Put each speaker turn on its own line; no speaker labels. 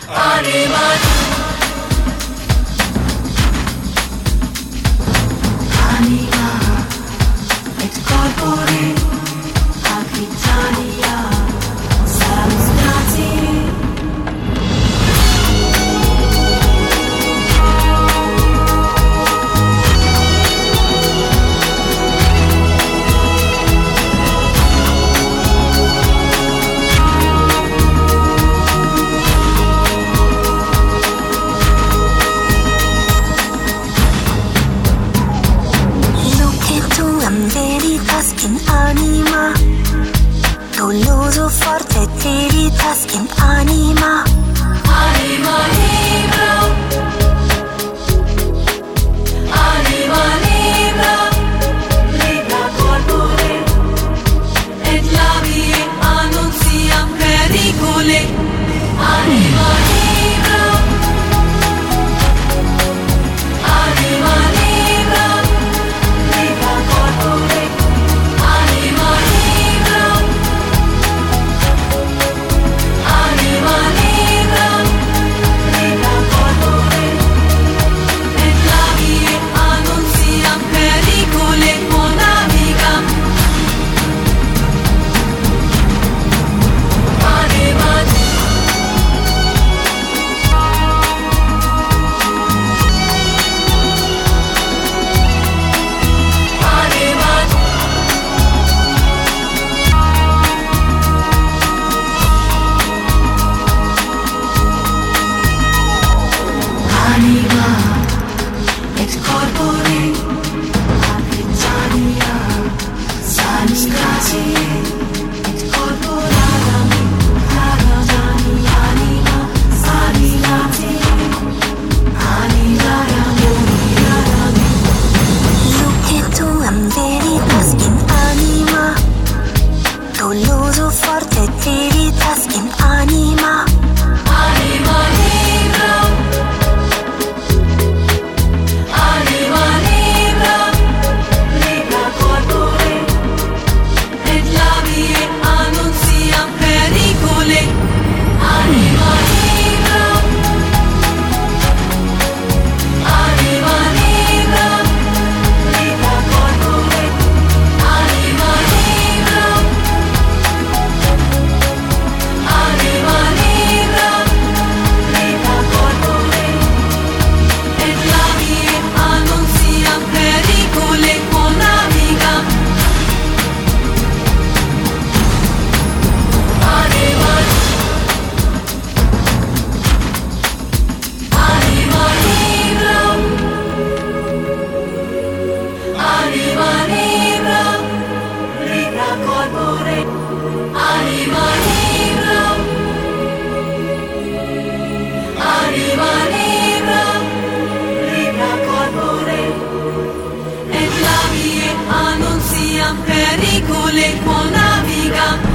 Anima. Anima et corpore Aquitania salus gratiae. Veritas in anima, doloso forte veritas in anima. Anima libera, anima libera, libera corpore, et labie annuntiam pericole. Anima libera, anima libera, libera corpore. Anima libera, anima libera, libera corpore, et labie annuntiam pericole monavicam. Anima, anima et corpore Aquitania salus gratiae et corpora carotani anima salilate anima ramoni lucetuam veritas in anima, doloso forte veritas in anima. Anima libera, anima libera, libera corpore, et labie annuntiam pericole. Anima libera, anima libera, libera corpore, anima libera, anima libera, libera corpore, et labie annuntiam pericole monavicam. Anima, anima libera, anima libera, libera corpore, anima libera, anima libera, libera corpore, et labie annuntiam pericole monavicam.